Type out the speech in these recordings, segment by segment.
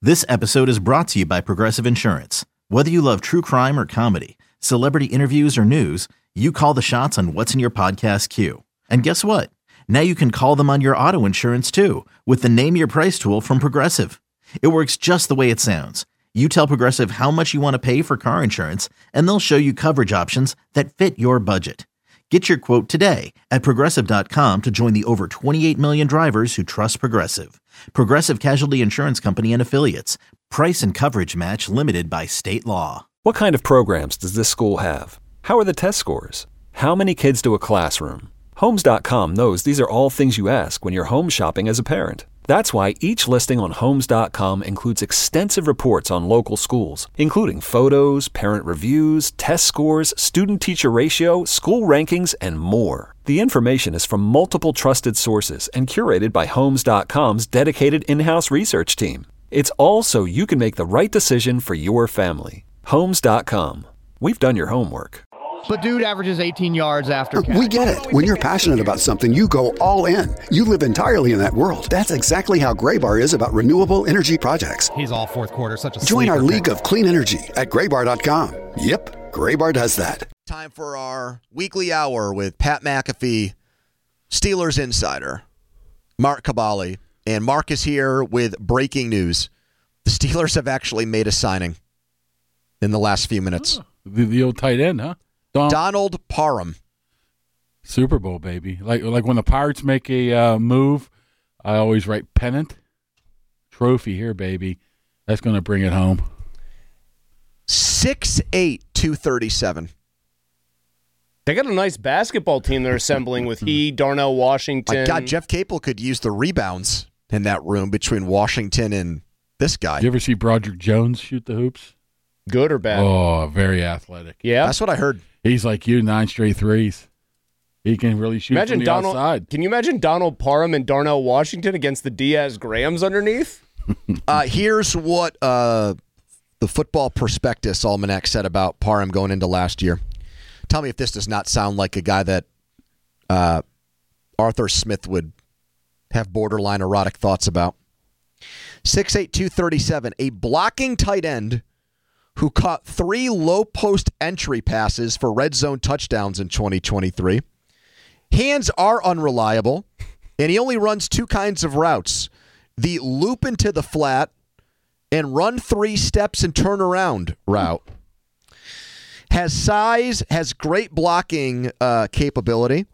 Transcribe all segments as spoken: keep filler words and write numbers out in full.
This episode is brought to you by Progressive Insurance. Whether you love true crime or comedy, celebrity interviews or news, you call the shots on what's in your podcast queue. And guess what? Now you can call them on your auto insurance too with the Name Your Price tool from Progressive. It works just the way it sounds. You tell Progressive how much you want to pay for car insurance, and they'll show you coverage options that fit your budget. Get your quote today at Progressive dot com to join the over twenty-eight million drivers who trust Progressive. Progressive Casualty Insurance Company and Affiliates. Price and coverage match limited by state law. What kind of programs does this school have? How are the test scores? How many kids to a classroom? Homes dot com knows these are all things you ask when you're home shopping as a parent. That's why each listing on Homes dot com includes extensive reports on local schools, including photos, parent reviews, test scores, student-teacher ratio, school rankings, and more. The information is from multiple trusted sources and curated by Homes dot com's dedicated in-house research team. It's all so you can make the right decision for your family. Homes dot com. We've done your homework. But dude averages eighteen yards after catch. We get it. When you're passionate about something, you go all in. You live entirely in that world. That's exactly how Graybar is about renewable energy projects. He's all fourth quarter, such a Join our sleeper league pick. of clean energy at graybar dot com. Yep, Graybar does that. Time for our weekly hour with Pat McAfee, Steelers insider, Mark Kaboly. And Mark is here with breaking news. The Steelers have actually made a signing in the last few minutes. Oh, the, the old tight end, huh? Don- Donald Parham. Super Bowl, baby. Like like when the Pirates make a uh, move, I always write pennant, trophy here, baby. That's going to bring it home. six eight, two thirty-seven. They got a nice basketball team they're assembling with he, Darnell Washington. My God, Jeff Capel could use the rebounds in that room between Washington and this guy. Did you ever see Broderick Jones shoot the hoops? Good or bad? Oh, very athletic. Yeah. That's what I heard. He's like you, nine straight threes. He can really shoot imagine from the Donald, outside. Can you imagine Donald Parham and Darnell Washington against the Diaz Grahams underneath? uh, here's what uh, the Football Prospectus Almanac said about Parham going into last year. Tell me if this does not sound like a guy that uh, Arthur Smith would have borderline erotic thoughts about. six eight, two thirty-seven, a blocking tight end who caught three low-post entry passes for red zone touchdowns in twenty twenty-three. Hands are unreliable, and he only runs two kinds of routes. The loop into the flat and run three steps and turn around route. Has size, has great blocking uh, capability,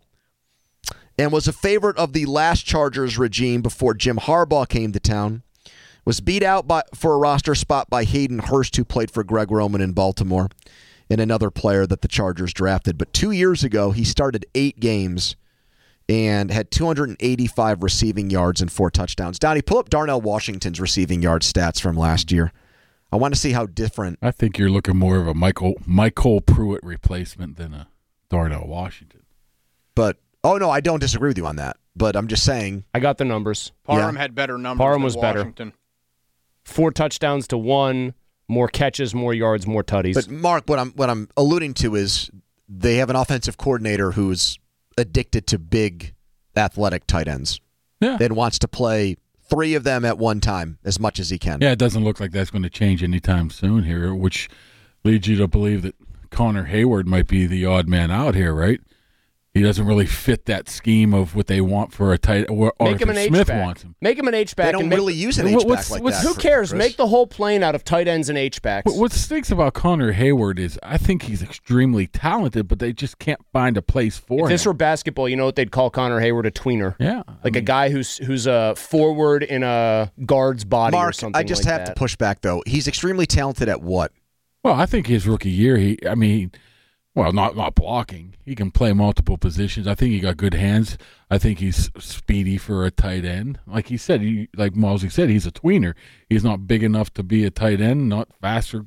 and was a favorite of the last Chargers regime before Jim Harbaugh came to town. Was beat out by for a roster spot by Hayden Hurst, who played for Greg Roman in Baltimore, and another player that the Chargers drafted. But two years ago, he started eight games and had two hundred eighty-five receiving yards and four touchdowns. Donnie, pull up Darnell Washington's receiving yard stats from last year. I want to see how different. I think you're looking more of a Michael Michael Pruitt replacement than a Darnell Washington. But, oh, no, I don't disagree with you on that. But I'm just saying. I got the numbers. Parham Yeah. had better numbers Parham than was better. Washington. Four touchdowns to one, more catches, more yards, more tutties. But, Mark, what I'm what I'm alluding to is they have an offensive coordinator who's addicted to big athletic tight ends. Yeah. And wants to play three of them at one time as much as he can. Yeah, it doesn't look like that's going to change anytime soon here, which leads you to believe that Connor Hayward might be the odd man out here, right? He doesn't really fit that scheme of what they want for a tight or Make him Arthur an Smith H-back. wants him. Make him an H-back. They don't and make, really use an What- H-back what's- like what's- that. Who cares? Chris. Make the whole plane out of tight ends and H-backs. What, what stinks about Connor Hayward is I think he's extremely talented, but they just can't find a place for If this him. were basketball, you know what they'd call Connor Hayward? A tweener. Yeah. I Like a mean, guy who's who's a forward in a guard's body or Mark, something I just like have that. to push back, though. He's extremely talented at what? Well, I think his rookie year, he, I mean, well, not not blocking. He can play multiple positions. I think he got good hands. I think he's speedy for a tight end. Like he said, he, like Mosley said, he's a tweener. He's not big enough to be a tight end, not faster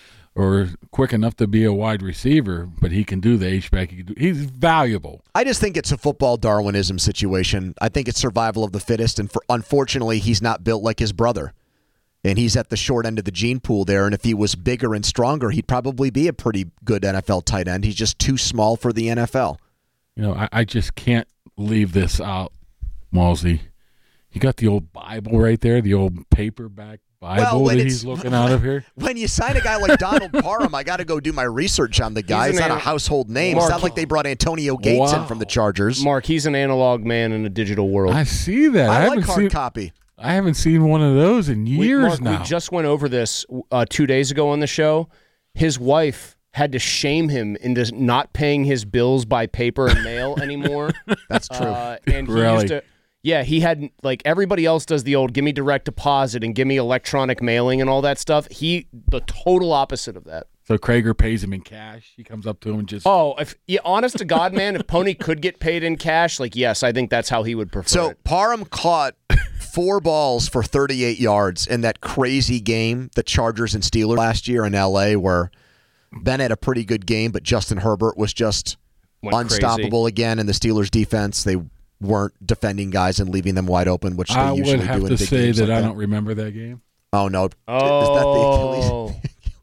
or quick enough to be a wide receiver, but he can do the H-back. He can do, he's valuable. I just think it's a football Darwinism situation. I think it's survival of the fittest, and for, unfortunately, he's not built like his brother. And he's at the short end of the gene pool there, and if he was bigger and stronger, he'd probably be a pretty good N F L tight end. He's just too small for the N F L. You know, I, I just can't leave this out, Mosley. You got the old Bible right there, the old paperback Bible when that it's- he's looking out of here? When you sign a guy like Donald Parham, I got to go do my research on the guy. He's It's an not a an- household name. Mark- It's not like they brought Antonio Gates in Wow. from the Chargers. Mark, he's an analog man in a digital world. I see that. I, I, like haven't hard seen. copy. I haven't seen one of those in We- years Mark, now. We just went over this uh, two days ago on the show. His wife had to shame him into not paying his bills by paper and mail anymore. That's true. Uh, and he Really? used to, yeah, he had, like, everybody else does the old give me direct deposit and give me electronic mailing and all that stuff. He, the total opposite of that. So Krager pays him in cash. He comes up to him and just. Oh, if yeah, honest to God, man, if Pony could get paid in cash, like, yes, I think that's how he would prefer So it. Parham caught four balls for thirty-eight yards in that crazy game, the Chargers and Steelers last year in L A, where Ben had a pretty good game, but Justin Herbert was just Went unstoppable again in the Steelers' defense. They weren't defending guys and leaving them wide open, which they I usually would have do in to big say games that like I that. don't remember that game. Oh no! Is that the Oh. Achilles?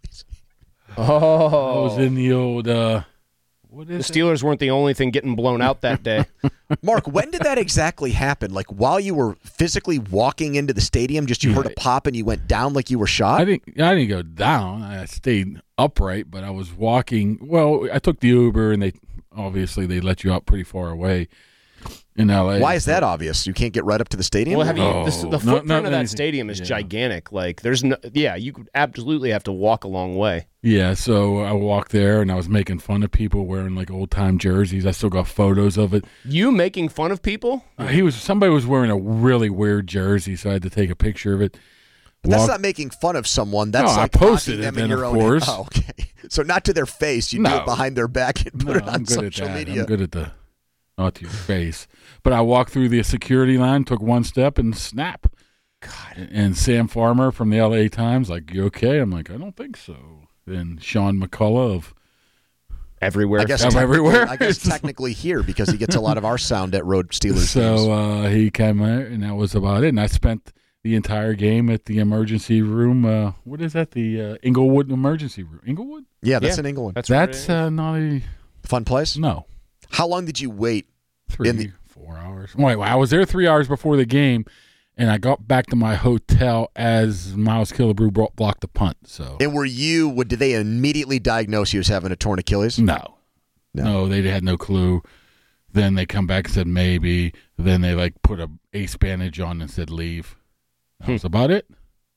I Oh. was in the old. Uh, what The is it? Steelers weren't the only thing getting blown out that day. Mark, when did that exactly happen? Like while you were physically walking into the stadium, just you heard a pop and you went down like you were shot? I didn't. I didn't go down. I stayed upright, but I was walking. Well, I took the Uber, and they obviously they let you out pretty far away in L A. Why is that obvious? You can't get right up to the stadium? Well, have you? Oh, this, the no- footprint not of that anything. stadium is Yeah. gigantic. Like, there's no. Yeah, you could absolutely have to walk a long way. Yeah, so I walked there, and I was making fun of people wearing like old time jerseys. I still got photos of it. You making fun of people? Uh, he was somebody was wearing a really weird jersey, so I had to take a picture of it. But that's Walk- not making fun of someone. That's No, I like posted mocking it them in then, your of own. course. Oh, okay. So not to their face. You do No. it behind their back and put No, it on I'm good social at that. media. I'm good at the not to your face. But I walked through the security line, took one step, and snap. God. And Sam Farmer from the L A Times, like, you okay? I'm like, I don't think so. Then Sean McCullough of Everywhere. I guess I'm technically- everywhere. I guess technically here because he gets a lot of our sound at Road Steelers games. So uh, he came out, and that was about it. And I spent the entire game at the emergency room. Uh, what is that? The uh, Inglewood emergency room. Inglewood? Yeah, that's Yeah. in England. That's where That's it is. uh, not a Fun place. no. How long did you wait? Three, In the- four hours. Wait, I was there three hours before the game, and I got back to my hotel as Miles Killebrew bro- blocked the punt. So And were you? Would did they immediately diagnose you as having a torn Achilles? no. No. no, they had no clue. Then they come back and said maybe. Then they like put a ace bandage on and said leave. That was about it.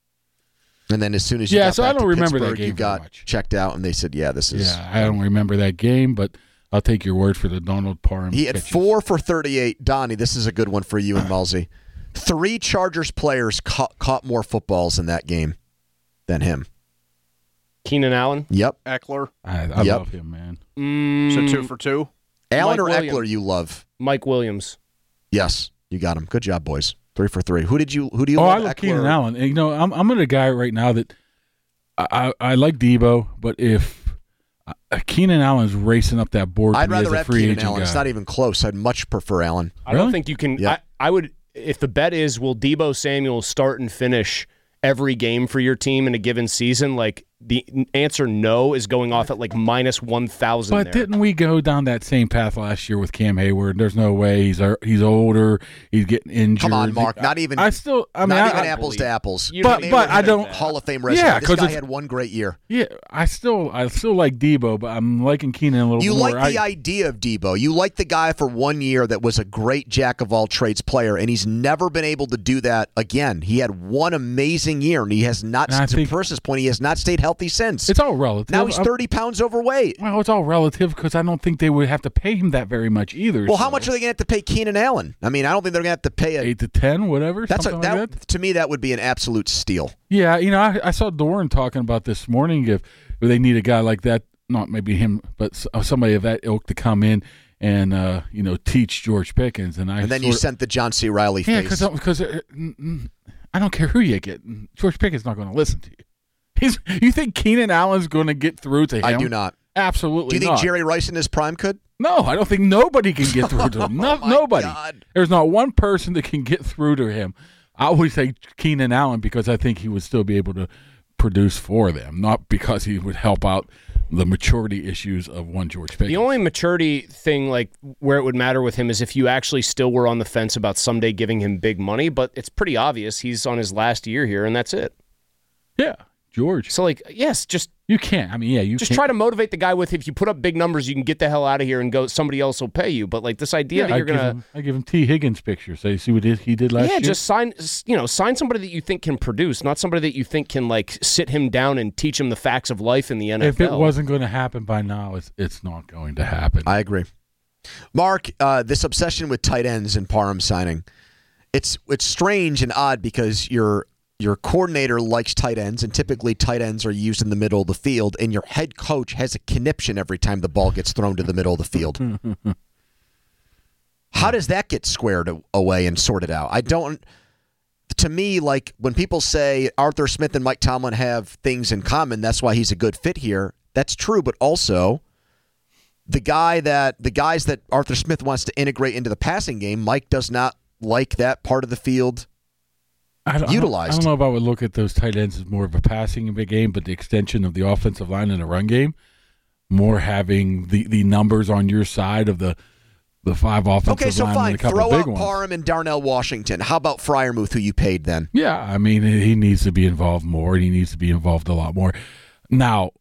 And then as soon as you Yeah, got so I back don't to remember that Pittsburgh, game you very got much. checked out, and they said, "Yeah, this is." Yeah, I don't remember that game, but I'll take your word for the Donald Parham. He had catches. four for thirty-eight. Donnie, this is a good one for you and Mulsey. Three Chargers players caught, caught more footballs in that game than him. Keenan Allen. Yep. Eckler. I, I Yep. love him, man. Mm, So two for two. Allen Mike or Williams. Eckler you love? Mike Williams. Yes, you got him. Good job, boys. Three for three. Who did you? Who do you Oh, love? I love Eckler? Keenan Allen. And, you know, I'm I'm in a guy right now that I I, I like Debo, but if uh, Keenan Allen's racing up that board, to I'd me as rather a have free Keenan agent Allen. guy. It's not even close. I'd much prefer Allen. I don't Really? think you can. Yeah. I, I would, if the bet is, will Debo Samuel start and finish every game for your team in a given season? Like, the answer no is going off at like minus one thousand. But didn't we go down that same path last year with Cam Hayward? There's no way he's he's older. He's getting injured. Come on, Mark. Not even. I still. I mean, not I, even I- apples to apples. You But- don't but even I have don't- that. Hall of Fame resume. Yeah, this 'cause guy it's- had one great year. Yeah, I still I still like Debo, but I'm liking Keenan a little You more. like the I, idea of Debo. You like the guy for one year that was a great jack of all trades player, and he's never been able to do that again. He had one amazing year, and he has not. And I To think- Persis' point, he has not stayed healthy since. It's all relative. now he's I'm- thirty pounds overweight. Well, it's all relative because I don't think they would have to pay him that very much either. Well, how so. much are they going to have to pay Keenan Allen? I mean, I don't think they're going to have to pay a. Eight to ten, whatever. That's a, something that, like that. to me, that would be an absolute steal. Yeah, you know, I, I saw Doran talking about this morning. If they need a guy like that, not maybe him, but s- uh, somebody of that ilk to come in and uh, you know teach George Pickens, and I And then you sort- sent the John C. Riley yeah, face. because because uh, mm, mm, I don't care who you get, George Pickens not going to listen to you. He's you think Keenan Allen's going to get through to him? I do not. Absolutely. Do you think not. Jerry Rice in his prime could? No, I don't think nobody can get through to him. No, Oh, my nobody. God. There's not one person that can get through to him. I always say Keenan Allen because I think he would still be able to produce for them, not because he would help out the maturity issues of one George Pickens. The only maturity thing, like where it would matter with him, is if you actually still were on the fence about someday giving him big money. But it's pretty obvious he's on his last year here, and that's it. Yeah, George. So, like, yes, just you can't. I mean, yeah, you just can't. try to motivate the guy with, if you put up big numbers, you can get the hell out of here and go. Somebody else will pay you. But like this idea yeah, that you're I give gonna, him, I give him T. Higgins pictures. So you see what he did last yeah, year. just sign, you know, sign somebody that you think can produce, not somebody that you think can like sit him down and teach him the facts of life in the N F L. If it wasn't going to happen by now, it's it's not going to happen. I agree. Mark, uh, this obsession with tight ends and Parham signing, it's it's strange and odd because your your coordinator likes tight ends, and typically tight ends are used in the middle of the field, and your head coach has a conniption every time the ball gets thrown to the middle of the field. How does that get squared away and sorted out? I don't. To me, like when people say Arthur Smith and Mike Tomlin have things in common, that's why he's a good fit here. That's true, but also the guy that the guys that Arthur Smith wants to integrate into the passing game, Mike does not like that part of the field I don't, utilized. I don't know if I would look at those tight ends as more of a passing game, but the extension of the offensive line in the run game, more having the, the numbers on your side of the the five offensive okay, so line fine. and a couple Throw big out ones. Parham and Darnell Washington. How about Freiermuth, who you paid then? Yeah, I mean, he needs to be involved more. He needs to be involved a lot more. Now,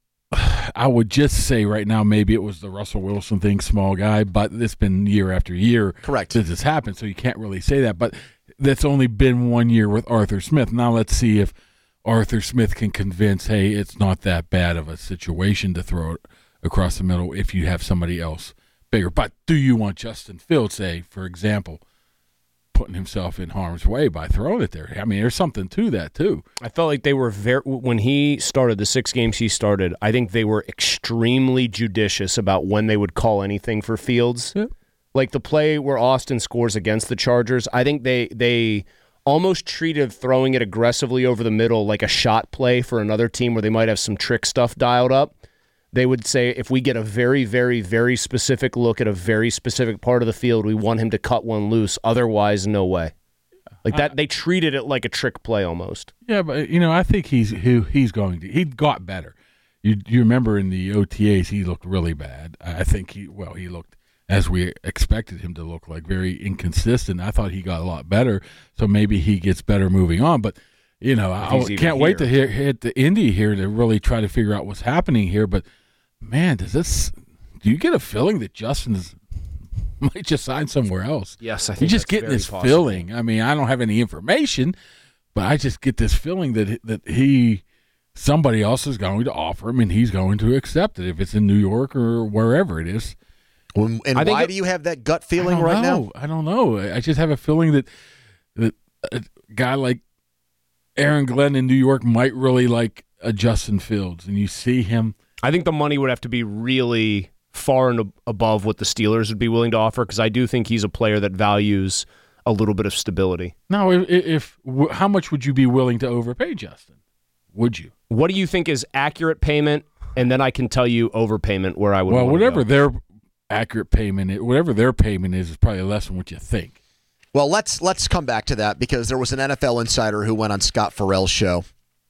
I would just say right now maybe it was the Russell Wilson thing, small guy, but it's been year after year Correct. since it's happened, so you can't really say that. But that's only been one year with Arthur Smith. Now let's see if Arthur Smith can convince, hey, it's not that bad of a situation to throw it across the middle if you have somebody else bigger. But do you want Justin Fields, say, for example, putting himself in harm's way by throwing it there? I mean, there's something to that, too. I felt like they were very, when he started, the six games he started, I think they were extremely judicious about when they would call anything for Fields. Yeah. Like the play where Austin scores against the Chargers, I think they they almost treated throwing it aggressively over the middle like a shot play for another team where they might have some trick stuff dialed up. They would say, if we get a very, very, very specific look at a very specific part of the field, we want him to cut one loose. Otherwise, no way. Like that, they treated it like a trick play almost. Yeah, but you know, I think he's he, he's going to. He got better. You you remember in the O T As he looked really bad. I think he well he looked as we expected him to look, like very inconsistent. I thought he got a lot better, so maybe he gets better moving on. But you know, I can't wait to hit, hit the Indy here to really try to figure out what's happening here. But man, does this? Do you get a feeling that Justin is, might just sign somewhere else? Yes, I think you're just that's getting very this possible. feeling. I mean, I don't have any information, but I just get this feeling that that he, somebody else is going to offer him, and he's going to accept it if it's in New York or wherever it is. And I think why it- do you have that gut feeling I don't right know. now? I don't know. I just have a feeling that that a guy like Aaron Glenn in New York might really like a Justin Fields, and you see him. I think the money would have to be really far and ab- above what the Steelers would be willing to offer, because I do think he's a player that values a little bit of stability. Now, if, if w- how much would you be willing to overpay Justin? Would you? What do you think is accurate payment? And then I can tell you overpayment where I would. Well, wanna whatever go. their accurate payment, is, whatever their payment is, is probably less than what you think. Well, let's let's come back to that because there was an N F L insider who went on Scott Farrell's show.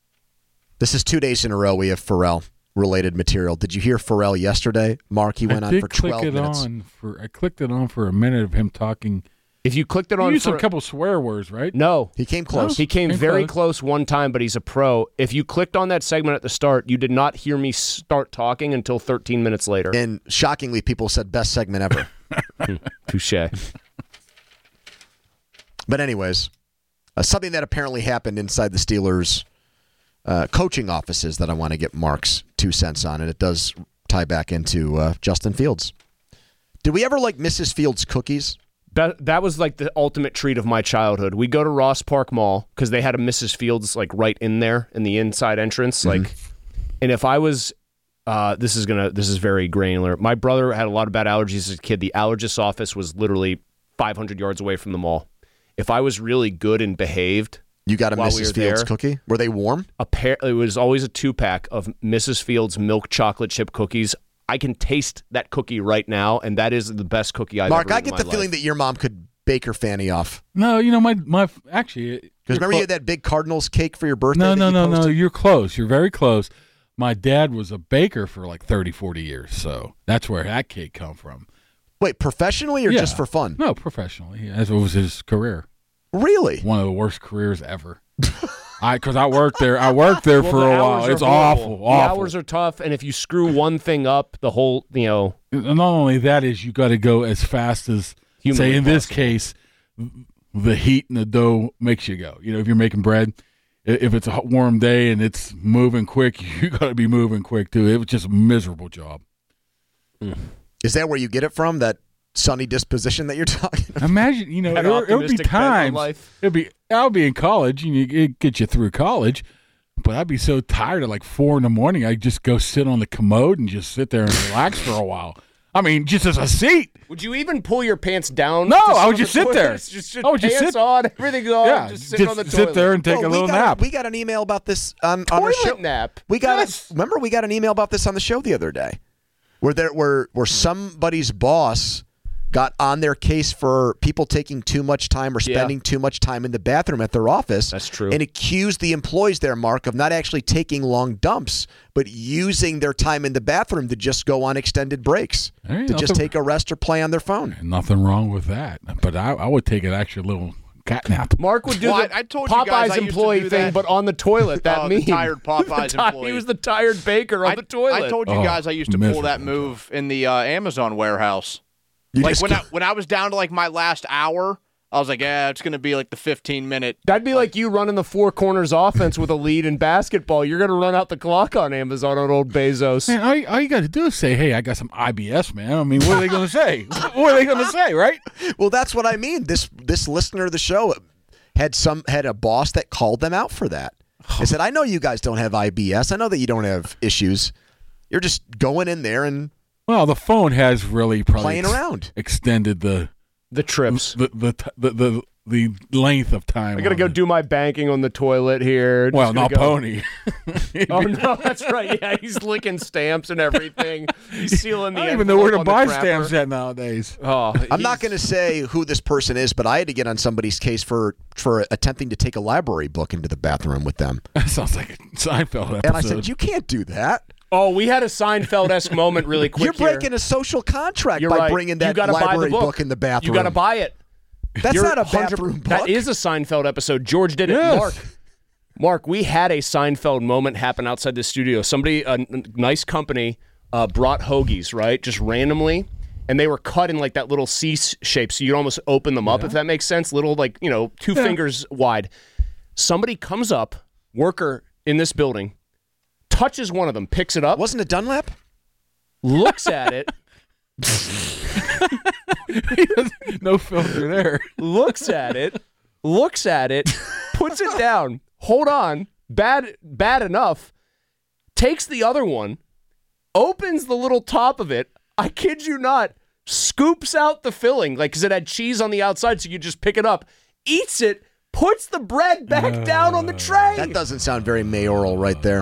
This is two days in a row we have Farrell-related material. Did you hear Farrell yesterday, Mark? He went I on did for click twelve it minutes. on for. I clicked it on for a minute of him talking. If you clicked it He on, used for, a couple swear words, right? no, He came close. he came Came very close. close one time, but he's a pro. If you clicked on that segment at the start, you did not hear me start talking until thirteen minutes later. And shockingly, people said best segment ever. Touche. But anyways, uh, something that apparently happened inside the Steelers' uh, coaching offices that I want to get Mark's two cents on, and it does tie back into uh, Justin Fields. Did we ever like Missus Fields cookies? That that was like the ultimate treat of my childhood. We go to Ross Park Mall because they had a Missus Fields like right in there in the inside entrance. Mm-hmm. Like, and if I was, uh, this is gonna this is very granular. My brother had a lot of bad allergies as a kid. The allergist's office was literally five hundred yards away from the mall. If I was really good and behaved, You got a While we Missus were Fields there- cookie? Were they warm? a pair, it was always a two pack of Missus Fields milk chocolate chip cookies. I can taste that cookie right now, and that is the best cookie I've Mark, ever I eaten get in the my feeling life. that your mom could bake her fanny off. No, you know my my actually. Because remember you had that big Cardinals cake for your birthday? No, that no, you no, no. posted? You're close. You're very close. My dad was a baker for like thirty, forty years, so that's where that cake come from. Wait, professionally or Yeah. just for fun? No, professionally. As it was his career. Really? One of the worst careers ever. I because I worked there. I worked there Well, for the a hours while. are It's horrible. awful. The Awful. hours are tough, and if you screw one thing up, the whole, you know. And not only that is you got to go as fast as, Humanly say in this possible. case, the heat in the dough makes you go. You know, if you're making bread, i- if it's a hot, warm day and it's moving quick, you got to be moving quick too. It was just a miserable job. Is that where you get it from? That sunny disposition that you're talking about? Imagine, you know, That it would be optimistic bent on times. life. It'd be. I'll be in college, and you it get you through college. But I'd be so tired at like four in the morning. I'd just go sit on the commode and just sit there and relax for a while. I mean, just as a seat. Would you even pull your pants down? No, to sit I would on just the sit there. toilet? Just, just I would just pants sit- on, everything on, Yeah, just sit just on the sit toilet. there and take Well, a we little got nap. we got an email about this on, on our Toilet show. nap. We got Yes. a, remember we got an email about this on the show the other day, where there where where somebody's boss got on their case for people taking too much time or Yeah. spending too much time in the bathroom at their office. That's true. And accused the employees there, Mark, of not actually taking long dumps, but using their time in the bathroom to just go on extended breaks, There ain't to just nothing- take a rest or play on their phone. Nothing wrong with that. But I, I would take an actual little cat nap. Mark would do Well, the I- I told you Popeyes guys I used to employee do thing, that. but on the toilet. That Oh, the meme. tired Popeyes The ti- employee. He was the tired baker on I, the toilet. I told you Oh, guys I used to pull that miserable move in the uh, Amazon warehouse. You like just when go- I when I was down to like my last hour, I was like, yeah, it's gonna be like the fifteen minute. That'd be like you running the four corners offense with a lead in basketball. You're going to run out the clock on Amazon on old Bezos. Man, all, you- all you got to do is say, hey, I got some I B S, man. I mean, what are they going to say? What are they going to say, right? Well, that's what I mean. This this listener of the show had some had a boss that called them out for that. They said, "I know you guys don't have I B S. I know that you don't have issues. You're just going in there and Well, the phone has really probably playing ex- around." extended the The trips. the the t- the, the, the length of time. I got to on go it. do my banking on the toilet here. Well, Just gonna not go- Pony. Oh, no, that's right. Yeah, he's licking stamps and everything. He's sealing the I don't even know where to envelope buy on the crapper. stamps at nowadays. Oh, I'm not he's- going to say who this person is, but I had to get on somebody's case for for attempting to take a library book into the bathroom with them. That sounds like a Seinfeld episode. And I said, "You can't do that. Oh, we had a Seinfeld-esque moment really quick You're breaking here. a social contract You're by right. bringing You that gotta buy the library book. book in the bathroom. You got to buy it. That's You're not a one hundred bathroom book. That is a Seinfeld episode. George did it. Yes. Mark, Mark, we had a Seinfeld moment happen outside the studio. Somebody, a n- nice company, uh, brought hoagies, right, just randomly, and they were cut in like that little C shape, so you'd almost open them up, if that makes sense. Little, like, you know, two fingers wide. Somebody comes up, worker in this building, touches one of them, picks it up, Wasn't it Dunlap? looks at it, No filter there. looks at it, looks at it, puts it down. Hold on. Bad bad enough. Takes the other one, opens the little top of it. I kid you not. Scoops out the filling, like, because it had cheese on the outside, so you just pick it up. Eats it, puts the bread back down on the tray. That doesn't sound very mayoral right there.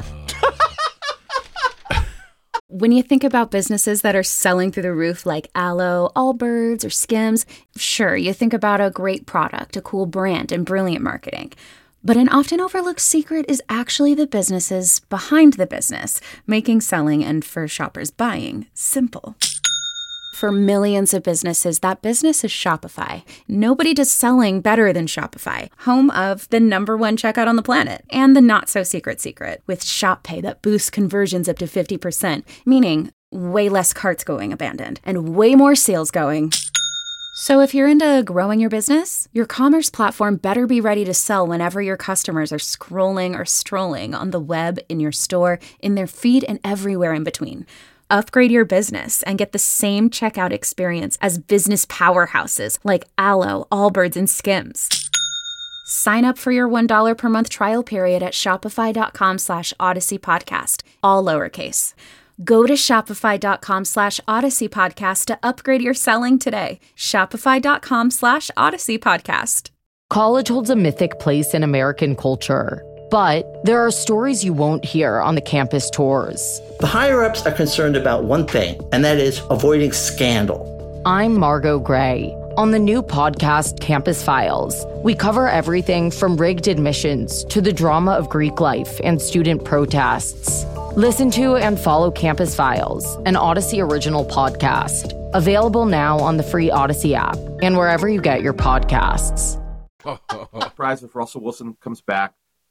When you think about businesses that are selling through the roof like Aloe, Allbirds, or Skims, sure, you think about a great product, a cool brand, and brilliant marketing. But an often overlooked secret is actually the businesses behind the business, making selling and for shoppers buying simple. For millions of businesses, that business is Shopify. Nobody does selling better than Shopify, home of the number one checkout on the planet and the not-so-secret secret with Shop Pay that boosts conversions up to fifty percent, meaning way less carts going abandoned and way more sales going. So if you're into growing your business, your commerce platform better be ready to sell whenever your customers are scrolling or strolling on the web, in your store, in their feed, and everywhere in between. Upgrade your business and get the same checkout experience as business powerhouses like Aloe, Allbirds, and Skims. Sign up for your one dollar per month trial period at shopify.com slash Odyssey Podcast, all lowercase. Go to shopify.com slash Odyssey Podcast to upgrade your selling today. Shopify.com slash Odyssey Podcast. College holds a mythic place in American culture, but there are stories you won't hear on the campus tours. The higher-ups are concerned about one thing, and that is avoiding scandal. I'm Margot Gray. On the new podcast, Campus Files, we cover everything from rigged admissions to the drama of Greek life and student protests. Listen to and follow Campus Files, an Odyssey original podcast. Available now on the free Odyssey app and wherever you get your podcasts. Surprise if Russell Wilson comes back.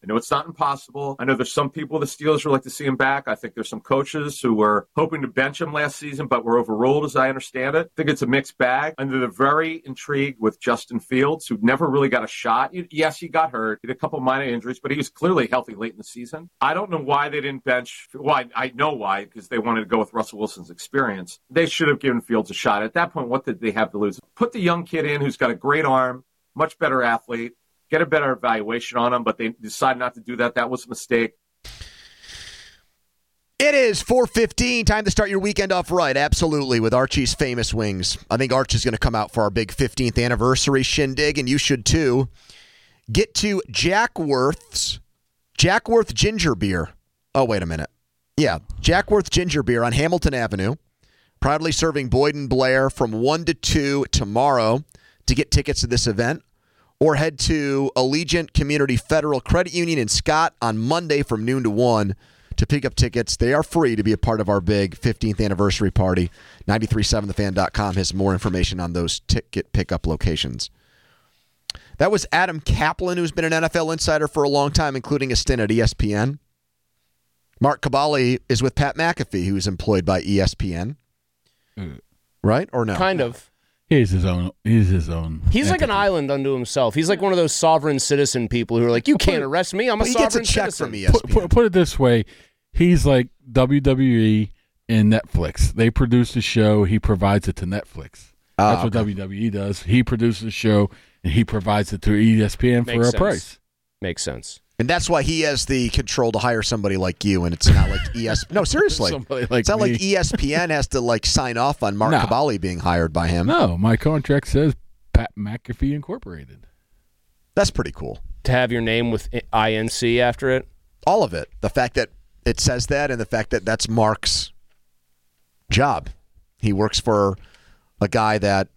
I know it's not impossible. I know there's some people the Steelers would like to see him back. I think there's some coaches who were hoping to bench him last season, but were overruled, as I understand it. I think it's a mixed bag. And they're very intrigued with Justin Fields, who never really got a shot. Yes, he got hurt. He had a couple minor injuries, but he was clearly healthy late in the season. I don't know why they didn't bench. Well, I, I know why, because they wanted to go with Russell Wilson's experience. They should have given Fields a shot. At that point, what did they have to lose? Put the young kid in who's got a great arm, much better athlete, get a better evaluation on him, but they decided not to do that. That was a mistake. It is four fifteen, time to start your weekend off right, absolutely, with Archie's Famous Wings. I think Arch is going to come out for our big fifteenth anniversary shindig, and you should too. Get to Jackworth's, Jackworth Ginger Beer. Oh, wait a minute. Yeah, Jackworth Ginger Beer on Hamilton Avenue. Proudly serving Boyd and Blair from one to two tomorrow to get tickets to this event. Or head to Allegiant Community Federal Credit Union in Scott on Monday from noon to one to pick up tickets. They are free to be a part of our big fifteenth anniversary party. nine three seven the fan dot com has more information on those ticket pickup locations. That was Adam Kaplan, who's been an N F L insider for a long time, including a stint at E S P N. Mark Caballi is with Pat McAfee, who's employed by E S P N. Mm. Right? Or no? Kind of. He's his own. He's his own. He's entity. Like an island unto himself. He's like one of those sovereign citizen people who are like, you can't arrest me. I'm a he sovereign gets a check citizen. From E S P N. Put, put, put it this way. He's like W W E and Netflix. They produce the show. He provides it to Netflix. Ah, That's what okay. W W E does. He produces the show, and he provides it to E S P N Makes for a sense. price. Makes sense. And that's why he has the control to hire somebody like you, and it's not like E S P N. No, seriously. Somebody like it's not me. like E S P N has to like sign off on Mark No. Caballi being hired by him. No, my contract says Pat McAfee Incorporated. That's pretty cool. To have your name with I N C after it? All of it. The fact that it says that and the fact that that's Mark's job. He works for a guy that,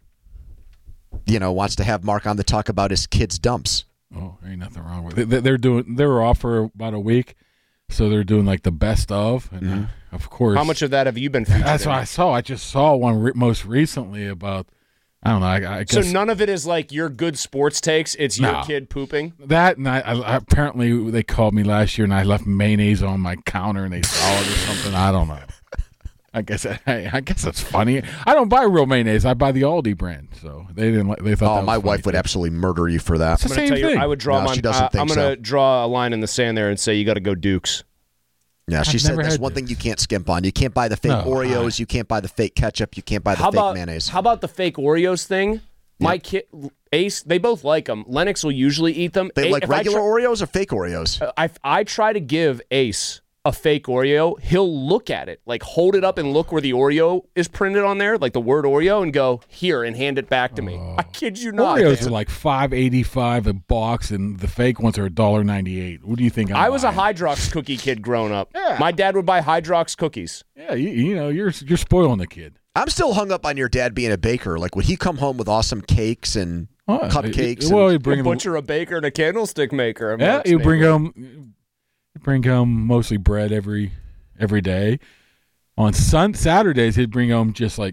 you know, wants to have Mark on to talk about his kids' dumps. Oh, ain't nothing wrong with it. They're doing. They were off for about a week, so they're doing like the best of, and Mm-hmm. uh, of course. How much of that have you been featured That's in? what I saw. I just saw one re- most recently about. I don't know. I, I So guess none of it is like your good sports takes. It's your No. kid pooping. that, and I, I apparently they called me last year, and I left mayonnaise on my counter, and they saw it or something. I don't know. I guess I, I guess that's funny. I don't buy real mayonnaise. I buy the Aldi brand. So they didn't. like They thought. Oh, that was my funny wife would too. absolutely murder you for that. It's the I'm gonna same tell you, thing. I would draw No, my. she doesn't uh, think I'm going to so. draw a line in the sand there and say you got to go Dukes. Yeah, she I've said never that's had one this. thing you can't skimp on. You can't buy the fake No, Oreos. I- You can't buy the fake ketchup. You can't buy the How fake about mayonnaise. how about the fake Oreos thing? My kid Ace, they both like them. Lennox will usually eat them. they A- like if I regular try- Oreos or fake Oreos? I I try to give Ace a fake Oreo. He'll look at it, like hold it up and look where the Oreo is printed on there, like the word Oreo, and go here and hand it back to me. I kid you not. Oreos man. are like five eighty five a box, and the fake ones are a dollar ninety eight. What do you think? I'm I was a buying? Hydrox cookie kid growing up. Yeah. My dad would buy Hydrox cookies. Yeah, you, you know, you're you're spoiling the kid. I'm still hung up on your dad being a baker. Like, would he come home with awesome cakes and Oh, cupcakes? it- well, and- you bring a him- butcher, a baker, and a candlestick maker. I'm Yeah, Mark's you bring neighbor. home, you bring home mostly bread every every day. On sun Saturdays, he'd bring home just like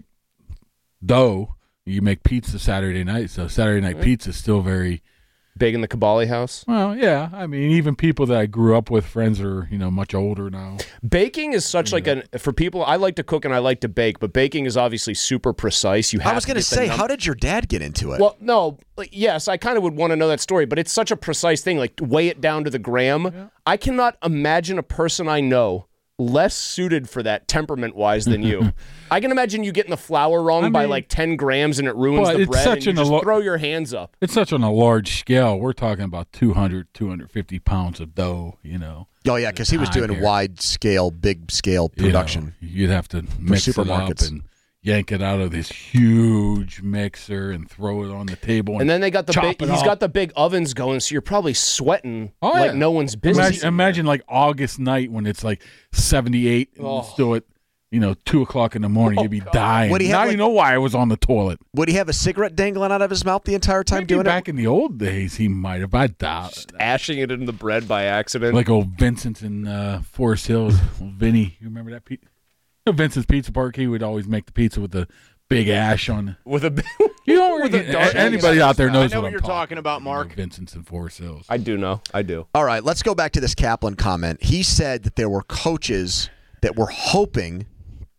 dough. You make pizza Saturday night, so Saturday night pizza is still very Big in the Caballi house. well. Yeah, I mean, even people that I grew up with, friends are you know much older now. Baking is such like an for people. I like to cook and I like to bake, but baking is obviously super precise. You have I was going going to say, how did your dad get into it? Well, no, like, yes, I kind of would want to know that story, but it's such a precise thing. Like weigh it down to the gram. I cannot imagine a person I know less suited for that temperament-wise than you. I can imagine you getting the flour wrong I by mean- like ten grams and it ruins Well, the it's bread. such and you an just alo- throw your hands up. It's such on a large scale. We're talking about two hundred, two hundred fifty pounds of dough. You know. oh, yeah, because he was doing Nightmare. wide-scale, big-scale You know, production. you'd have to mix it up supermarkets. and yank it out of this huge mixer and throw it on the table. And, And then they got the chop big, it he's off. got the big ovens going, so you're probably sweating Oh, like yeah. no one's business. Imagine, imagine like August night when it's like seventy-eight and Oh. it's still at you know two o'clock in the morning. You'd be dying. Would he now have, you like- know why I was on the toilet. Would he have a cigarette dangling out of his mouth the entire time Maybe doing back it? in the old days, he might have. I doubt. Ashing it in the bread by accident. Like old Vincent in uh, Forest Hills, old Vinny. You remember that? Pe- you know, Vincent's Pizza Park. He would always make the pizza with the big ash on with a you don't with a really, dart anybody out there knows I know what, what I'm you're talking about, Mark. Vincent's and Forest Hills. I do know. I do. All right, let's go back to this Kaplan comment. He said that there were coaches that were hoping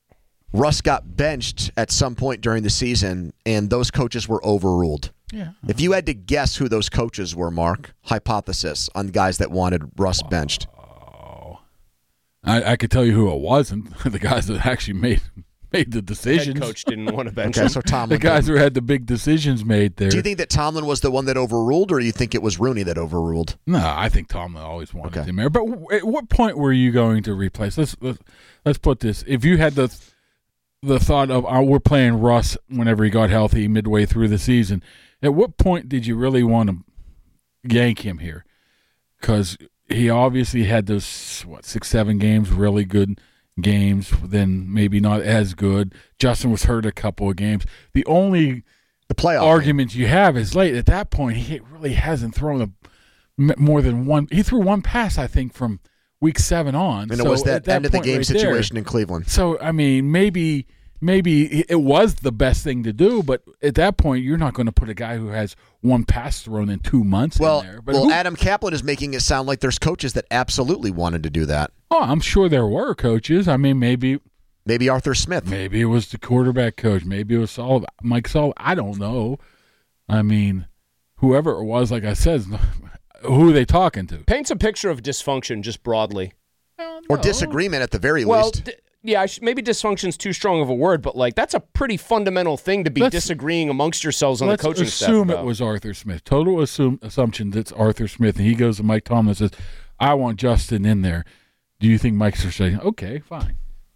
Russ got benched at some point during the season, and those coaches were overruled. Yeah. If you had to guess who those coaches were, Mark, hypothesis on guys that wanted Russ benched. Oh, I, I could tell you who it wasn't. The guys that actually made made the decisions. Head coach didn't want to bench Okay, him. so Tomlin. The guys did. who had the big decisions made there. Do you think that Tomlin was the one that overruled, or do you think it was Rooney that overruled? No, I think Tomlin always wanted Okay. him there. But w- at what point were you going to replace? Let's let's, let's put this. If you had the the thought of oh, we're playing Russ whenever he got healthy midway through the season, at what point did you really want to yank him here? Because he obviously had those what six seven games, really good games, then maybe not as good. Justin was hurt a couple of games. The only the playoff argument you have is late. At that point, he really hasn't thrown a m- more than one. He threw one pass, I think, from week seven on. And so it was that, at that end of the point game right situation there, in Cleveland. So, I mean, maybe maybe it was the best thing to do, but at that point, you're not going to put a guy who has one pass thrown in two months Well, in there. But well who, Adam Kaplan is making it sound like there's coaches that absolutely wanted to do that. oh, I'm sure there were coaches. I mean, maybe Maybe Arthur Smith. maybe it was the quarterback coach. Maybe it was Sullivan, Mike Sullivan. I don't know. I mean, whoever it was, like I said, who are they talking to? Paints a picture of dysfunction just broadly. Or disagreement at the very Well, least. d- yeah, I sh- maybe dysfunction's too strong of a word, but like that's a pretty fundamental thing to be Let's- disagreeing amongst yourselves on the Let's coaching staff. assume about. it was Arthur Smith. Total assume, assumption that's Arthur Smith, and he goes to Mike Tomlin and says, I want Justin in there. Do you think Mike's saying, okay, fine?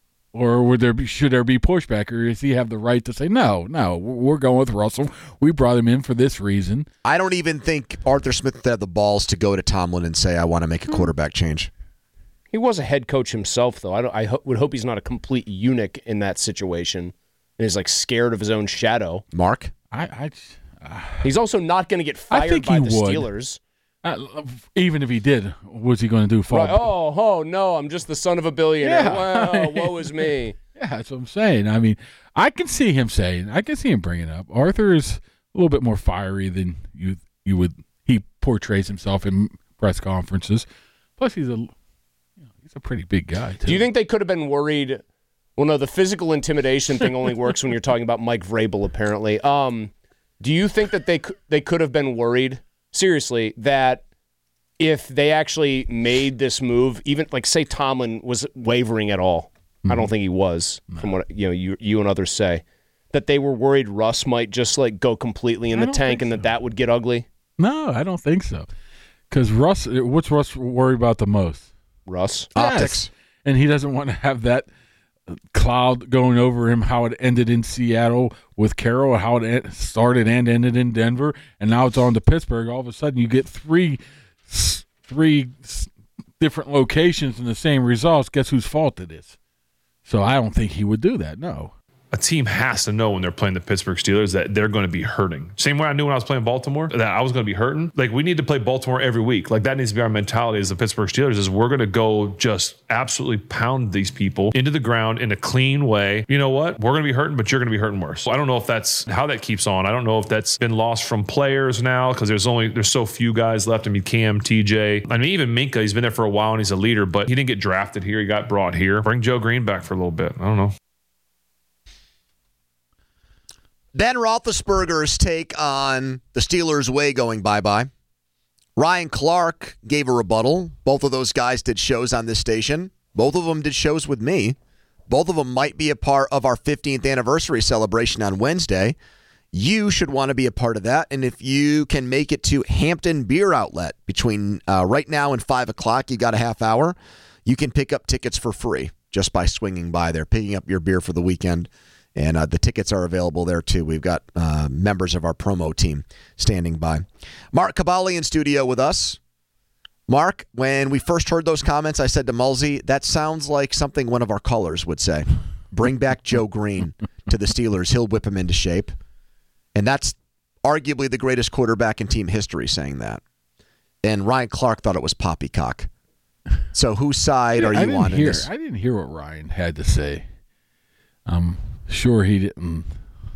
Or would there be should there be pushback, or does he have the right to say, no, no, we're going with Russell. We brought him in for this reason. I don't even think Arthur Smith had the balls to go to Tomlin and say, I want to make a quarterback change. He was a head coach himself, though. I, don't, I ho- would hope he's not a complete eunuch in that situation and is like scared of his own shadow. Mark? I, I uh, He's also not going to get fired I think by he the would. Steelers. Uh, even if he did, what's he going to do? Fall? Right. Oh, oh, no, I'm just the son of a billionaire. Yeah. Wow, woe is me. Yeah, that's what I'm saying. I mean, I can see him saying, I can see him bringing it up. Arthur is a little bit more fiery than you you would. He portrays himself in press conferences. Plus, he's a you know, he's a pretty big guy too. Do you think they could have been worried? Well, no, the physical intimidation thing only works when you're talking about Mike Vrabel, apparently. Um, do you think that they c- they could have been worried, seriously, that if they actually made this move, even like say Tomlin was wavering at all? Mm-hmm. I don't think he was, no. From what you know, you you and others say, that they were worried Russ might just like go completely in the tank and so. that that would get ugly. No, I don't think so. Because Russ, what's Russ worried about the most? Russ yes. Optics, and he doesn't want to have that cloud going over him. How it ended in Seattle with Carroll, how it started and ended in Denver, and now it's on to Pittsburgh. All of a sudden, you get three, three different locations and the same results. Guess whose fault it is? So I don't think he would do that. No. A team has to know when they're playing the Pittsburgh Steelers that they're going to be hurting. Same way I knew when I was playing Baltimore that I was going to be hurting. Like, we need to play Baltimore every week. Like, that needs to be our mentality as the Pittsburgh Steelers is we're going to go just absolutely pound these people into the ground in a clean way. You know what? We're going to be hurting, but you're going to be hurting worse. So I don't know if that's how that keeps on. I don't know if that's been lost from players now because there's only there's so few guys left. I mean, Cam, T J. I mean, even Minka, he's been there for a while and he's a leader, but he didn't get drafted here. He got brought here. Bring Joe Green back for a little bit. I don't know. Ben Roethlisberger's take on the Steelers' way going bye-bye. Ryan Clark gave a rebuttal. Both of those guys did shows on this station. Both of them did shows with me. Both of them might be a part of our fifteenth anniversary celebration on Wednesday. You should want to be a part of that. And if you can make it to Hampton Beer Outlet between uh, right now and five o'clock, you got a half hour, you can pick up tickets for free just by swinging by there, picking up your beer for the weekend. And uh, the tickets are available there, too. We've got uh, members of our promo team standing by. Mark Caballi in studio with us. Mark, when we first heard those comments, I said to Mulsey, that sounds like something one of our callers would say. Bring back Joe Green to the Steelers. He'll whip him into shape. And that's arguably the greatest quarterback in team history saying that. And Ryan Clark thought it was poppycock. So whose side are you on in hear, this? I didn't hear what Ryan had to say. Um. Sure, he didn't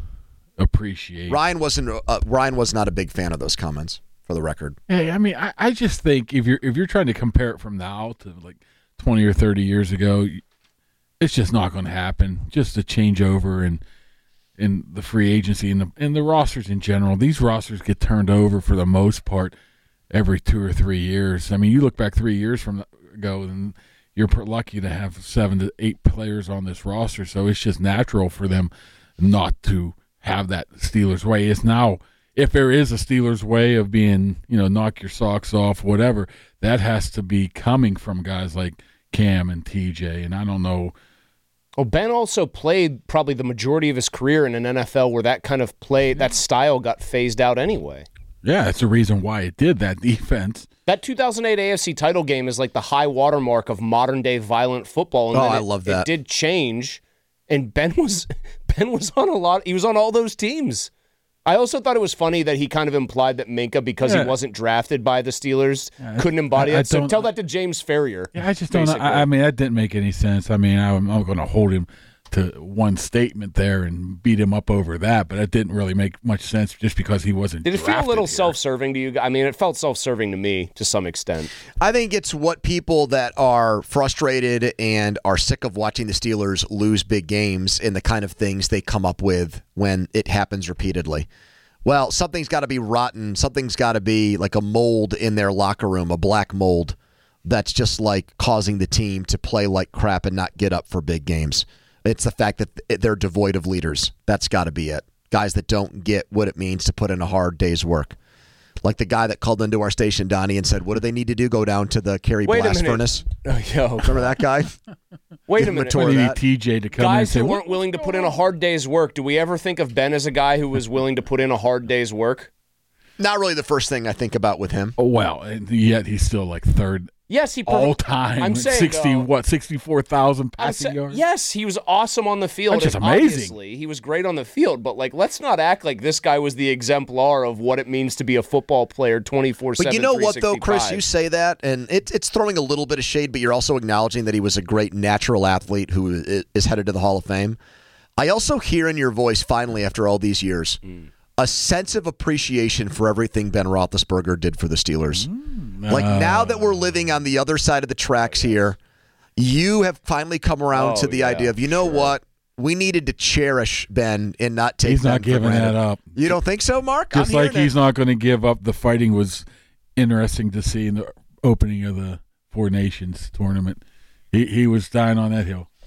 appreciate. Ryan wasn't. Uh, Ryan was not a big fan of those comments, for the record. Hey, I mean, I, I just think if you're if you're trying to compare it from now to like twenty or thirty years ago, it's just not going to happen. Just a changeover and in the free agency and the and the rosters in general. These rosters get turned over for the most part every two or three years. I mean, you look back three years from ago, and you're lucky to have seven to eight players on this roster. So it's just natural for them not to have that Steelers way. It's now, if there is a Steelers way of being, you know, knock your socks off, whatever, that has to be coming from guys like Cam and T J. And I don't know. Well, Ben also played probably the majority of his career in an N F L where that kind of play, that style got phased out anyway. Yeah, that's the reason why it did, that defense. That two thousand eight A F C title game is like the high watermark of modern-day violent football. And oh, then I it, love that. It did change, and Ben was Ben was on a lot. He was on all those teams. I also thought it was funny that he kind of implied that Minka, because yeah. he wasn't drafted by the Steelers, yeah, couldn't embody I, I it. So tell that to James Ferrier. Yeah, I just don't know. I, I mean, that didn't make any sense. I mean, I'm, I'm going to hold him to one statement there and beat him up over that, but that didn't really make much sense just because he wasn't Did it feel a little here. self-serving to you? I mean, it felt self-serving to me to some extent. I think it's what people that are frustrated and are sick of watching the Steelers lose big games and the kind of things they come up with when it happens repeatedly. Well, something's got to be rotten. Something's got to be like a mold in their locker room, a black mold that's just like causing the team to play like crap and not get up for big games. It's the fact that they're devoid of leaders. That's got to be it. Guys that don't get what it means to put in a hard day's work. Like the guy that called into our station, Donnie, and said, what do they need to do? Go down to the Kerry Wait Blast a minute. Furnace? Oh, yo. Remember that guy? Wait Give a him minute. tour We of need that. T J to come in and Guys say, who "What?" weren't willing to put in a hard day's work. Do we ever think of Ben as a guy who was willing to put in a hard day's work? Not really the first thing I think about with him. Oh, well, and yet he's still like third Yes, he all time. I'm saying sixty though, what sixty-four thousand I'm passing sa- yards. Yes, he was awesome on the field. That's just and amazing. Obviously, he was great on the field. But like, let's not act like this guy was the exemplar of what it means to be a football player twenty-four seven. But you know what, though, Chris? You say that, and it, it's throwing a little bit of shade, but you're also acknowledging that he was a great natural athlete who is headed to the Hall of Fame. I also hear in your voice, finally, after all these years, mm. a sense of appreciation for everything Ben Roethlisberger did for the Steelers. Mm. Like, uh, now that we're living on the other side of the tracks here, you have finally come around oh, to the yeah, idea of, you know sure. what? We needed to cherish Ben and not take He's Ben not for giving granted. that up. You don't think so, Mark? Just I'm like hearing he's it. not going to give up. The fighting was interesting to see in the opening of the Four Nations tournament. He he was dying on that hill.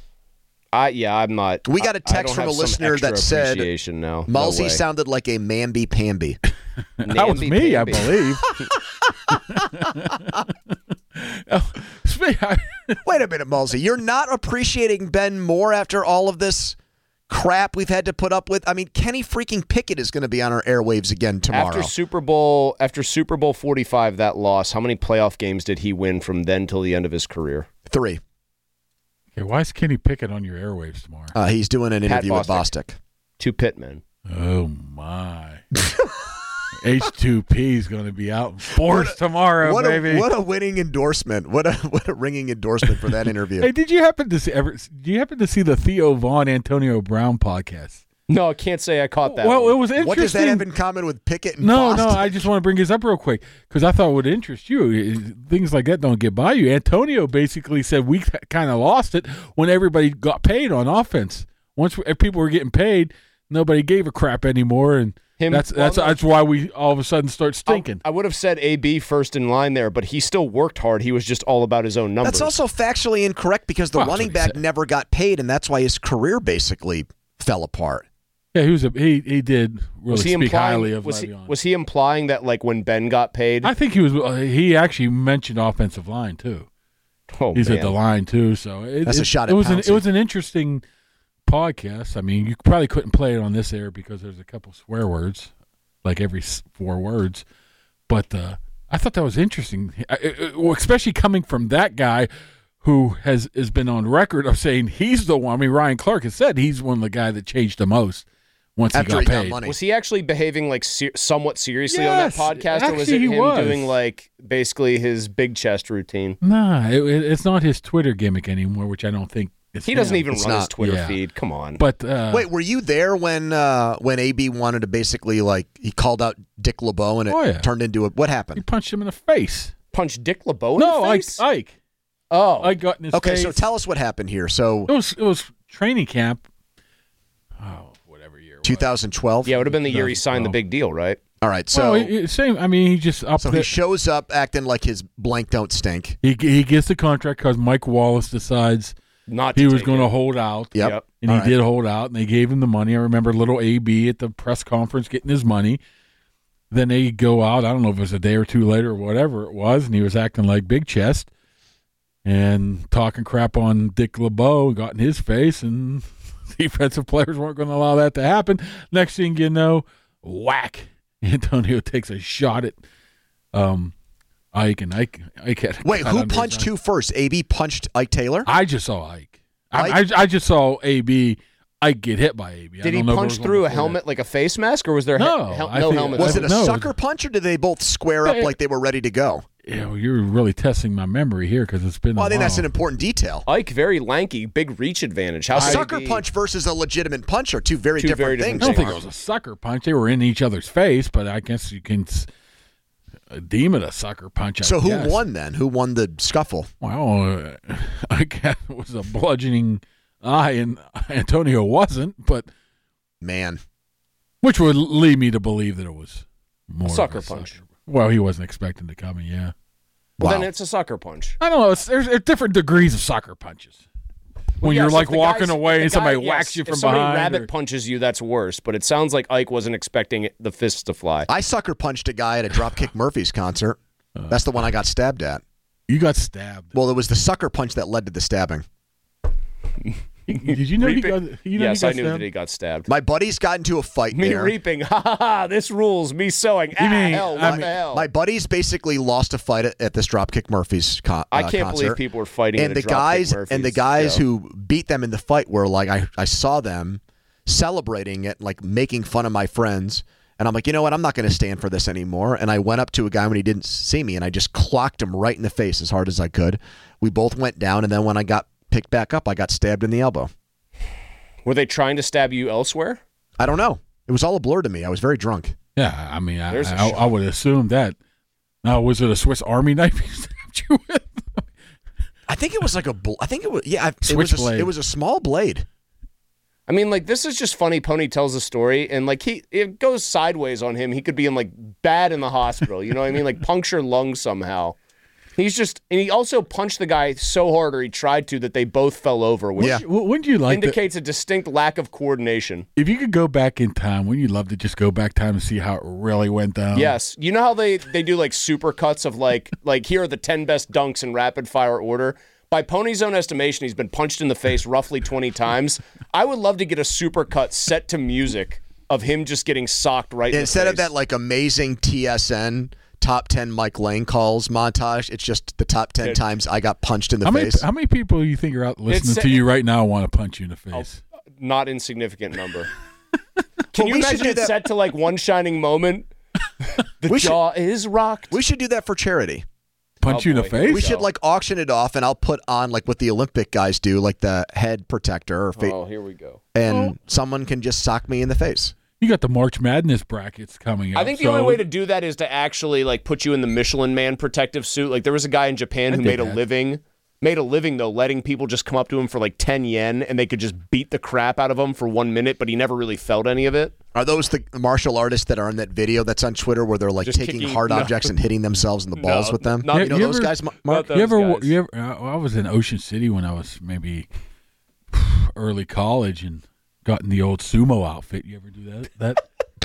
I yeah, I'm not. We got a I- I text don't from a have some listener extra that said appreciation now. No Mulsey way. sounded like a mamby-pamby. That was me, I believe. Oh, speak- I- Wait a minute, Mulsey. You're not appreciating Ben more after all of this crap we've had to put up with? I mean, Kenny freaking Pickett is going to be on our airwaves again tomorrow. After Super Bowl after Super Bowl forty-five, that loss, how many playoff games did he win from then till the end of his career? Three. Okay, why is Kenny Pickett on your airwaves tomorrow? Uh, he's doing an Pat interview with Bostic. Bostic. Two Pittmen. Oh, my. H two P is going to be out in force tomorrow, what baby. A, what a winning endorsement. What a what a ringing endorsement for that interview. Hey, did you happen to see ever? Do you happen to see the Theo Vaughn Antonio Brown podcast? No, I can't say I caught that. Well, one. it was interesting. What does that have in common with Pickett and No, Bostic? no, I just want to bring this up real quick because I thought it would interest you. Things like that don't get by you. Antonio basically said we kind of lost it when everybody got paid on offense. Once we, people were getting paid, nobody gave a crap anymore, and Him, that's well, that's no. that's why we all of a sudden start stinking. I, I would have said A B first in line there, but he still worked hard. He was just all about his own numbers. That's also factually incorrect because the Well, running that's what back he said. never got paid, and that's why his career basically fell apart. Yeah, he was a he. He did really was he speak implying, highly of was he, Le'Veon. was he implying that like when Ben got paid? I think he was. uh, He actually mentioned offensive line too. oh, He's man. at the line too, so it, That's a it- shot It at was an Pouncey. it was an interesting podcast. I mean, you probably couldn't play it on this air because there's a couple swear words, like every s- four words. But uh, I thought that was interesting, I- I- well, especially coming from that guy who has has been on record of saying he's the one. I mean, Ryan Clark has said he's one of the guy that changed the most once After he got he got paid. money. Was he actually behaving like ser- somewhat seriously Yes, on that podcast, or was actually it he him was. doing like basically his big chest routine? Nah, it, it- it's not his Twitter gimmick anymore, which I don't think It's he doesn't him. even It's run his not. Twitter Yeah. feed. Come on. But uh, Wait, were you there when uh, when A B wanted to basically like he called out Dick LeBeau and it Oh, yeah. turned into a what he happened? punched him in the face. Punch Dick LeBeau in No, the Ike. face? Ike. Oh. Ike got in his Okay, face. so tell us what happened here. So It was it was training camp. Oh, whatever year. it was. twenty twelve. Yeah, it would have been the year he signed the twenty twelve. big deal, right? All right, so well, it- same. I mean, he just up. so he shows up acting like his blank don't stink. he he gets the contract because Mike Wallace decides Not to he was take going it. to hold out. Yep. Yep. And All he right. did hold out, and they gave him the money. I remember little A B at the press conference getting his money. Then they go out. I don't know if it was a day or two later or whatever it was, and he was acting like big chest and talking crap on Dick LeBeau, got in his face, and defensive players weren't going to allow that to happen. Next thing you know, whack! Antonio takes a shot at um, Ike, and Ike, Ike had a Wait, cut who under his punched eye. who first? A B punched Ike Taylor? I just saw Ike. I, Ike? I, I just saw A B. Ike get hit by A B. I Did he don't know if it punch was through a before helmet like a face mask, or was there he- No, hel- I no think- helmet? Was I it a don't know. sucker punch or did they both square up Yeah, like they were ready to go? that. Yeah, well, you're really testing my memory here because it's been. Well, a I think while. that's an important detail. Ike, very lanky, big reach advantage. How A could he sucker be- punch versus a legitimate punch are two very Two different very things. I don't think it Mark. was a sucker punch. They were in each other's face, but I guess you can s- deem it a sucker punch. I So who guess. won then? Who won the scuffle? Well, uh, I guess it was a bludgeoning eye, and Antonio wasn't, but Man, which would lead me to believe that it was more of sucker a punch. sucker- Well, he wasn't expecting to come in. Yeah, Well, Wow. then it's a sucker punch. I don't know. It's, there's, there's different degrees of sucker punches. When Yes, you're if like the walking guy's- away the and somebody guy- whacks yes, you if from somebody behind. rabbit or- punches you, that's worse. But it sounds like Ike wasn't expecting the fists to fly. I sucker punched a guy at a Dropkick Murphys concert. That's the one I got stabbed at. You got stabbed. Well, it was the sucker punch that led to the stabbing. Did you know he got? Reaping- You know yes, he got I knew stabbed? that he got stabbed. My buddies got into a fight Me there. reaping, ha ha ha! This rules. Me sewing. Ah, mean- hell, what I the mean- hell? My buddies basically lost a fight at, at this Dropkick Murphys con- I uh, can't concert. believe people were fighting. and at the a Dropkick guys Murphys and the guys show. who beat them in the fight were like I, I saw them celebrating it, like making fun of my friends, and I'm like, you know what, I'm not going to stand for this anymore. And I went up to a guy when he didn't see me and I just clocked him right in the face as hard as I could. We both went down, and then when I got picked back up, I got stabbed in the elbow. Were they trying to stab you elsewhere? I don't know, it was all a blur to me. I was very drunk. Yeah, I mean, I, There's a I, shot. I would assume that. Now, was it a Swiss Army knife you stabbed you with? I think it was like a bl- I think it was yeah I- it was a, Switchblade. it was a small blade. I mean, like, this is just funny. Pony tells a story, and like he it goes sideways on him. He could be in like bad in the hospital. You know what I mean? Like puncture lungs somehow. He's just, and he also punched the guy so hard, or he tried to, that they both fell over, which Yeah. W- Wouldn't you like that? indicates a distinct lack of coordination. If you could go back in time, wouldn't you love to just go back time and see how it really went down? Yes, you know how they they do like super cuts of like like here are the ten best dunks in rapid fire order. By Pony's own estimation, he's been punched in the face roughly twenty times. I would love to get a super cut set to music of him just getting socked right in Instead the of face. that like amazing T S N top ten Mike Lane calls montage, it's just the top ten Yeah. times I got punched in the How many, face. how many people you think are out listening It's- to you right now want to punch you in the face? Not insignificant number. Can Well, you we should imagine do it that- set to like one shining moment? The We should- jaw is rocked. We should do that for charity. Punch Oh, you in the boy. face? We should like auction it off, and I'll put on like what the Olympic guys do, like the head protector, or fa- Oh, here we go. and someone can just sock me in the face. You got the March Madness brackets coming up. I think the so only way to do that is to actually like put you in the Michelin Man protective suit. Like there was a guy in Japan I who did made a that. living, made a living though, letting people just come up to him for like ten yen and they could just beat the crap out of him for one minute, but he never really felt any of it. Are those the martial artists that are in that video that's on Twitter where they're like Just taking kicking- hard no. objects and hitting themselves in the balls No, with them? not- you know You those ever- guys, Ma- Mark? Not you ever, those guys. you ever? Uh, I was in Ocean City when I was maybe early college and got in the old sumo outfit. You ever do that? That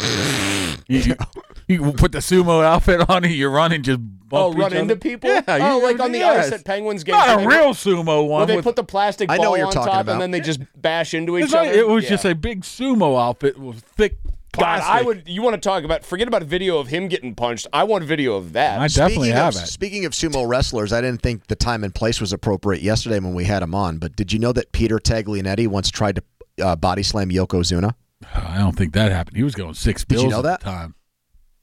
you, you, you put the sumo outfit on and you run and just Oh, bump run each into other? people? Yeah, oh, you like ever on do the that? ice at Penguins games. Not where a they- real sumo one. Where they with- put the plastic I know ball what you're on talking top about. and then they just bash into each it's not- other. it was Yeah. just a big sumo outfit with thick God, plastic. I would. You want to talk about? Forget about a video of him getting punched. I want a video of that. I definitely Speaking have of, it. Speaking of sumo wrestlers, I didn't think the time and place was appropriate yesterday when we had him on. But did you know that Peter Taglianetti once tried to uh, body slam Yokozuna? I don't think that happened. He was going six Did you bills know at that? the time.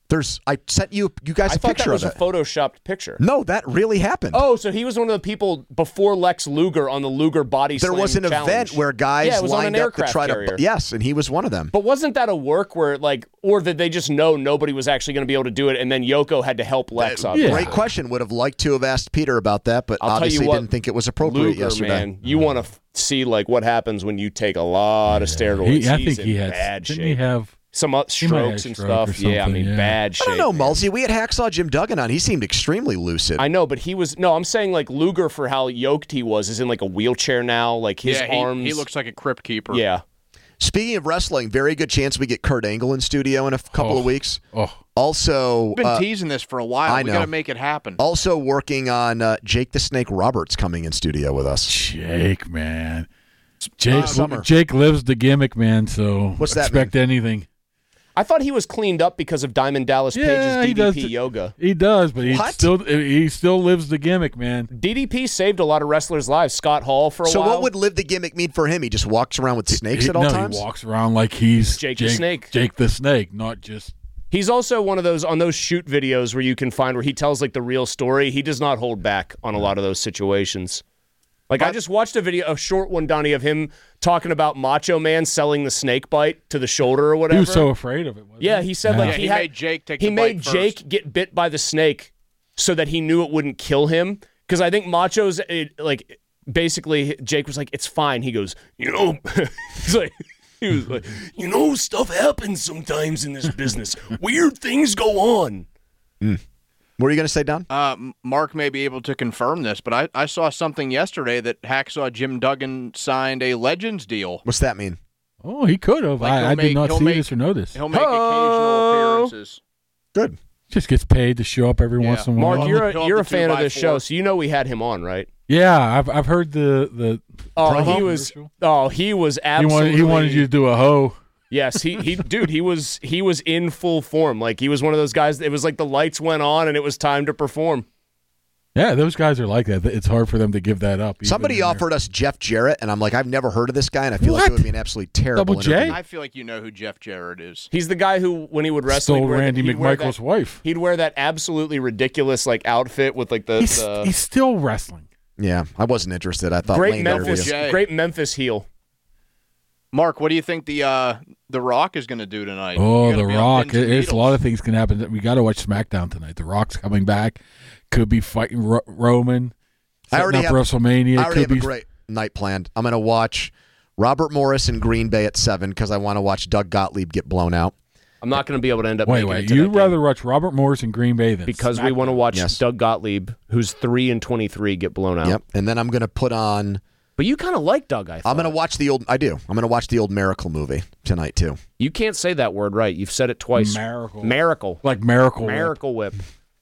There's, I sent you, you guys I a thought picture that was of a it. photoshopped picture. No, that really happened. Oh, so he was one of the people before Lex Luger on the Luger body there slam was an challenge. event where guys yeah, it was lined on an up to aircraft try carrier. to. Yes, and he was one of them. But wasn't that a work where, like, or did they just know nobody was actually going to be able to do it, and then Yoko had to help Lex Uh, up? yeah. Great question. Would have liked to have asked Peter about that, but I'll obviously tell you what, didn't think it was appropriate Luger, yesterday. man, you want to f- see like what happens when you take a lot of steroids. He, I He's think he in had. bad Didn't shape. he have some uh, he might have strokes and stroke or stuff? Yeah, I something, mean, yeah. bad shape. I don't know, man. Mulsey. We had Hacksaw Jim Duggan on. He seemed extremely lucid. I know, but he was no. I'm saying like Luger for how yoked he was is in like a wheelchair now. Like his yeah, he, arms. he looks like a crypt keeper. Yeah. Speaking of wrestling, very good chance we get Kurt Angle in studio in a f- couple Oh. of weeks. Oh. Also, We've been uh, teasing this for a while. I We know. got to make it happen. also working on uh, Jake the Snake Roberts coming in studio with us. Jake, man? Jake, Uh, Summer. Jake lives the gimmick, man. So What's that expect anything. I thought he was cleaned up because of Diamond Dallas Yeah, Page's he D D P does th- yoga. He does, but he What? still he still lives the gimmick, man. D D P saved a lot of wrestlers' lives. Scott Hall for a So while. what would live the gimmick mean for him? He just walks around with snakes He- at all no, times? he walks around like he's Jake the Snake. Jake the Snake, not just. He's also one of those on those shoot videos where you can find where he tells like the real story. He does not hold back on a lot of those situations. Like I just watched a video, a short one, Donnie, of him talking about Macho Man selling the snake bite to the shoulder or whatever. He was so afraid of it. Wasn't Yeah, he, he said Yeah. like Yeah, he, he had, made Jake take he the made bite first. Jake get bit by the snake so that he knew it wouldn't kill him. Because I think Macho's it, like basically Jake was like, "It's fine." He goes, "You know," he's like. He was like, you know, stuff happens sometimes in this business. Weird things go on. Mm. What are you going to say, Don? Uh, M- Mark may be able to confirm this, but I, I saw something yesterday that Hacksaw Jim Duggan signed a Legends deal. What's that mean? Oh, he could have. Like, I, he'll I make- did not he'll see make- this or know this. He'll make occasional appearances. Good. Just gets paid to show up every Yeah. once in a while. Mark, you're He'll a, have you're the a fan two of by this four. show, so you know we had him on, right? Yeah, I've I've heard the the. Oh, promo he was. commercial. Oh, he was He absolutely. wanted he wanted you to do a hoe. Yes, he he dude, he was he was in full form. Like he was one of those guys. It was like the lights went on and it was time to perform. Yeah, those guys are like that. It's hard for them to give that up. even Somebody in their- offered us Jeff Jarrett, and I'm like, I've never heard of this guy, and I feel like What? it would be an absolutely terrible Double J? interview. I feel like you know who Jeff Jarrett is. He's the guy who, when he would wrestle, Stole he'd wear that- Randy he'd wear McMichael's that- wife. He'd wear that absolutely ridiculous like outfit with like the, He's, the he's still wrestling. Yeah, I wasn't interested. I thought great Lane Memphis, interview. great Memphis heel. Mark, what do you think the uh, the Rock is going to do tonight? Oh, You gotta The be on Rock. pins and There's a needles. lot of things can happen. We got to watch SmackDown tonight. The Rock's coming back. Could be fighting Ro- Roman. I Setting already up have WrestleMania. I already Could have a be great night planned. I'm going to watch Robert Morris in Green Bay at seven because I want to watch Doug Gottlieb get blown out. I'm not going to be able to end up. Wait, making wait. it to You'd that rather game watch Robert Morris in Green Bay than because we want to SmackDown. watch Yes. Doug Gottlieb, who's three and twenty-three, get blown out. Yep. And then I'm going to put on. But you kind of like Doug. I thought. I'm going to watch the old. I do. I'm going to watch the old Miracle movie tonight too. You can't say that word right. You've said it twice. Miracle. Miracle. Like Miracle. Whip. Miracle Whip.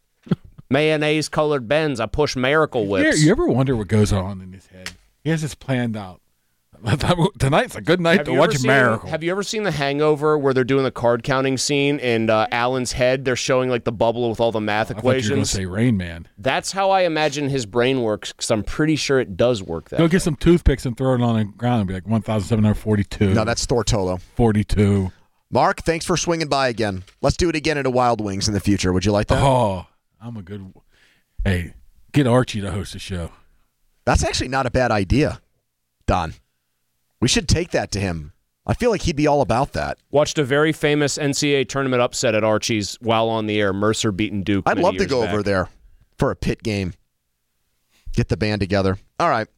Mayonnaise colored Benz. I push Miracle You, Whips. you ever wonder what goes on in his head? He has this planned out. Tonight's a good night Have to you watch ever a seen- Miracle. Have you ever seen The Hangover where they're doing the card counting scene and uh, Alan's head? They're showing like the bubble with all the math I thought you were going to equations. say Rain Man. That's how I imagine his brain works because I'm pretty sure it does work that Go way. get some toothpicks and throw it on the ground and be like one thousand seven hundred forty-two. No, that's Thortolo. forty-two. Mark, thanks for swinging by again. Let's do it again at a Wild Wings in the future. Would you like that? Oh, I'm a good. Hey, get Archie to host a show. That's actually not a bad idea, Don. We should take that to him. I feel like he'd be all about that. Watched a very famous N C A A tournament upset at Archie's while on the air. Mercer beating Duke. I'd many love to years go back. over there for a pit game. Get the band together. All right.